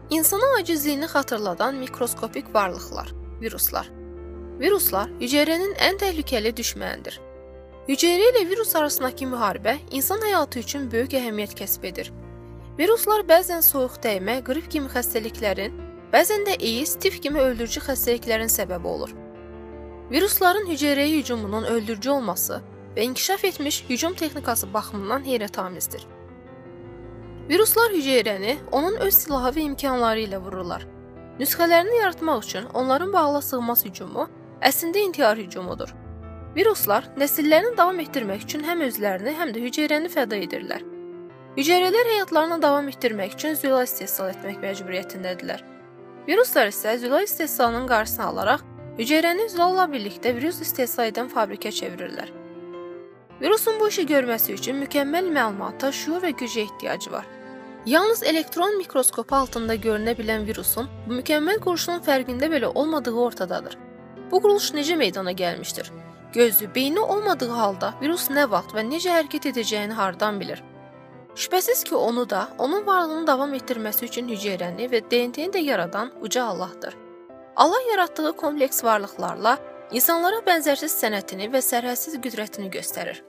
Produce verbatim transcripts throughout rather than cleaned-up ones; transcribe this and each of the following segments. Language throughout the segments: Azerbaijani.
İnsana acizliyini xatırladan mikroskopik varlıqlar, viruslar. Viruslar hüceyrənin ən təhlükəli düşmənidir. Hüceyrə ilə virus arasındakı müharibə insan həyatı üçün böyük əhəmiyyət kəsb edir. Viruslar bəzən soyuq dəymə, qrip kimi xəstəliklərin, bəzən də AIDS, tif kimi öldürücü xəstəliklərin səbəbi olur. Virusların hüceyrəyə hücumunun öldürücü olması və inkişaf etmiş hücum texnikası baxımından heyrətamizdir. Viruslar hüceyrəni onun öz silahı və imkanları ilə vururlar. Nüsxələrini yaratmaq üçün onların bağla sığmaz hücumu əslində intihar hücumudur. Viruslar nəsillərini davam etdirmək üçün həm özlərini, həm də hüceyrəni fəda edirlər. Hüceyrələr həyatlarını davam etdirmək üçün züla istehsal etmək məcburiyyətindədirlər. Viruslar isə züla istehsalının qarşısını alaraq hüceyrəni zülalla birlikdə virus istehsal edən fabrikə çevirirlər. Virusun bu işi görməsi üçün mükəmməl məlumata, şüur və gücə ehtiyacı var. Yalnız elektron mikroskopu altında görünə bilən virusun bu mükəmməl quruluşun fərqində belə olmadığı ortadadır. Bu quruluş necə meydana gəlmişdir? Gözü, beyni olmadığı halda virus nə vaxt və necə hərəkət edəcəyini hardan bilir? Şübhəsiz ki, onu da, onun varlığını davam etdirməsi üçün hüceyrəni və D N T-ni də yaradan uca Allahdır. Allah yaratdığı kompleks varlıqlarla insanlara bənzərsiz sənətini və sərhədsiz qüdrətini göstərir.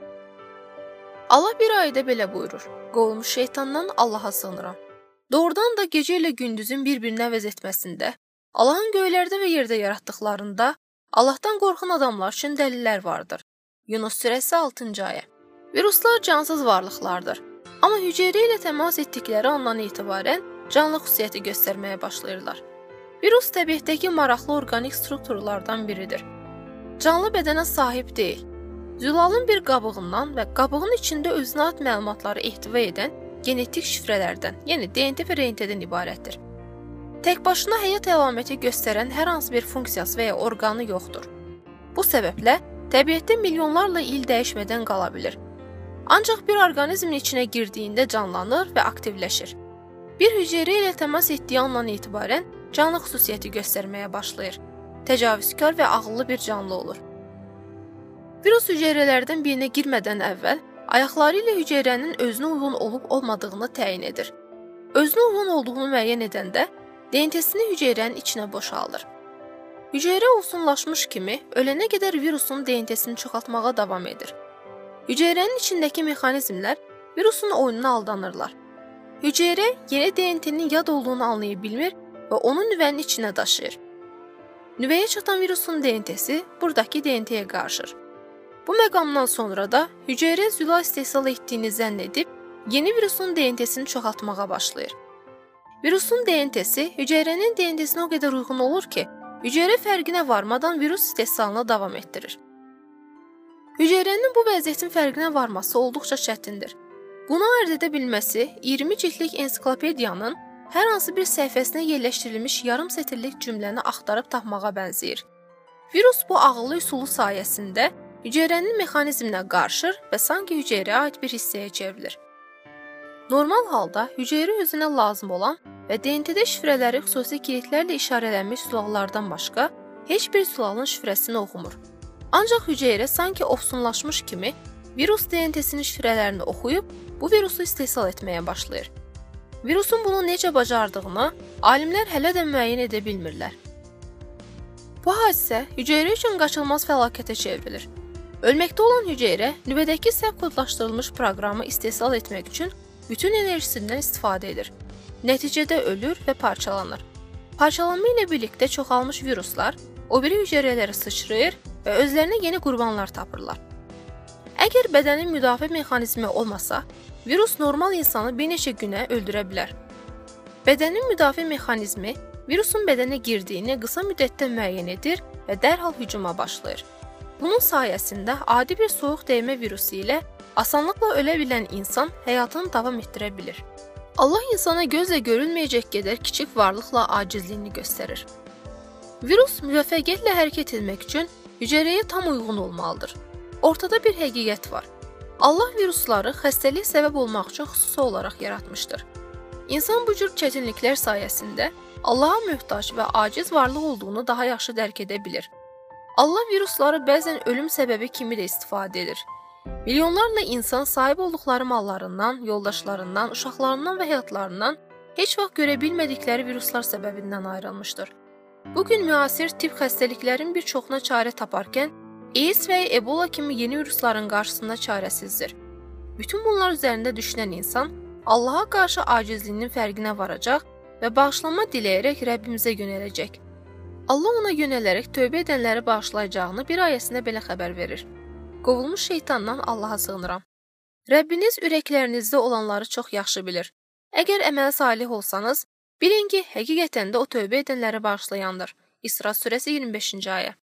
Allah bir ayədə belə buyurur: "Qovulmuş şeytandan Allaha sığınıram." Doğrudan da gecə ilə gündüzün bir-birinə əvəz etməsində, Allahın göylərdə və yerdə yaratdıqlarında Allahdan qorxan adamlar üçün dəlillər vardır. Yunus surəsi altıncı ayə. Viruslar cansız varlıqlardır. Amma hüceyrə ilə təmas etdikləri andan etibarən canlı xüsusiyyəti göstərməyə başlayırlar. Virus təbiətdəki maraqlı orqanik strukturlardan biridir. Canlı bədənə sahib deyil. Zülalın bir qabığından və qabığın içində özünə ait məlumatları ehtiva edən genetik şifrələrdən, yəni D N T və R N T-dən ibarətdir. Tək başına həyat əlaməti göstərən hər hansı bir funksiyası və ya orqanı yoxdur. Bu səbəblə təbiətdə milyonlarla il dəyişmədən qala bilir. Ancaq bir orqanizmin içinə girdiyində canlanır və aktivləşir. Bir hüceyrə ilə təmas etdiyi andan etibarən canlı xüsusiyyəti göstərməyə başlayır. Təcavüzkar və ağıllı bir canlı olur. Virus hüceyrələrdən birinə girmədən əvvəl ayaqları ilə hüceyrənin özünə uyğun olub-olmadığını təyin edir. Özünə uyğun olduğunu müəyyən edəndə D N T-sini hüceyrənin içinə boşaldır. Hüceyrə uzunlaşmış kimi ölənə qədər virusun D N T-sini çoxaltmağa davam edir. Hüceyrənin içindəki mexanizmlər virusun oyununa aldanırlar. Hüceyrə yeni D N T-nin yad olduğunu anlaya bilmir və onu nüvənin içinə daşıyır. Nüvəyə çatan virusun D N T-si buradakı D N T-yə qarışır. Bu məqamdan sonra da hüceyrə züla istehsal etdiyini zənn edib yeni virusun D N T-sini çoxaltmağa başlayır. Virusun D N T-si hüceyrənin D N T-sinə o qədər uyğun olur ki, hüceyrə fərqinə varmadan virus istehsalına davam etdirir. Hüceyrənin bu vəziyyətin fərqinə varması olduqca çətindir. Bunu əldə edə bilməsi iyirmi cildlik ensiklopediyanın hər hansı bir səhifəsinə yerləşdirilmiş yarım sətirlik cümləni axtarıb tapmağa bənzəyir. Virus bu ağıllı üsulu sayəsində hüceyrənin mexanizminə qarışır və sanki hüceyrəyə aid bir hissəyə çevrilir. Normal halda hüceyrə özünə lazım olan və D N T-də şifrələri xüsusi kilitlərlə işarələnmiş suallardan başqa heç bir sualın şifrəsini oxumur. Ancaq hüceyrə sanki ofsunlaşmış kimi virus D N T-sinin şifrələrini oxuyub bu virusu istehsal etməyə başlayır. Virusun bunu necə bacardığını alimlər hələ də müəyyən edə bilmirlər. Bu hadisə hüceyrə üçün qaçılmaz fəlakətə çevrilir. Ölməkdə olan hüceyrə nüvədəki səhv kodlaşdırılmış proqramı istehsal etmək üçün bütün enerjisindən istifadə edir. Nəticədə ölür və parçalanır. Parçalanma ilə birlikdə çoxalmış viruslar o biri hüceyrələri sıçrayır və özlərinə yeni qurbanlar tapırlar. Əgər bədənin müdafiə mexanizmi olmasa, virus normal insanı bir neçə günə öldürə bilər. Bədənin müdafiə mexanizmi virusun bədənə girdiyini qısa müddətdə müəyyən edir və dərhal hücuma başlayır. Bunun sayəsində adi bir soyuq dəymə virusu ilə asanlıqla ölə bilən insan həyatını davam etdirə bilir. Allah insana gözlə görülməyəcək qədər kiçik varlıqla acizliyini göstərir. Virus müvəffəqiyyətlə hərəkət etmək üçün hüceyrəyə tam uyğun olmalıdır. Ortada bir həqiqət var. Allah virusları xəstəliyə səbəb olmaq üçün xüsusi olaraq yaratmışdır. İnsan bu cür çətinliklər sayəsində Allaha möhtac və aciz varlıq olduğunu daha yaxşı dərk edə bilir. Allah virusları bəzən ölüm səbəbi kimi də istifadə edir. Milyonlarla insan sahib olduqları mallarından, yoldaşlarından, uşaqlarından və həyatlarından heç vaxt görə bilmədikləri viruslar səbəbindən ayrılmışdır. Bugün müasir tibb xəstəliklərin bir çoxuna çarə taparkən, AIDS və Ebola kimi yeni virusların qarşısında çarəsizdir. Bütün bunlar üzərində düşünən insan Allaha qarşı acizliyinin fərqinə varacaq və bağışlanma diləyərək Rəbbimizə yönələcək. Allah ona yönələrək tövbə edənləri bağışlayacağını bir ayəsində belə xəbər verir. Qovulmuş şeytandan Allaha sığınıram. Rəbbiniz ürəklərinizdə olanları çox yaxşı bilir. Əgər əmələ salih olsanız, bilin ki, həqiqətən də o tövbə edənləri bağışlayandır. İsra surəsi iyirmi beşinci ayə.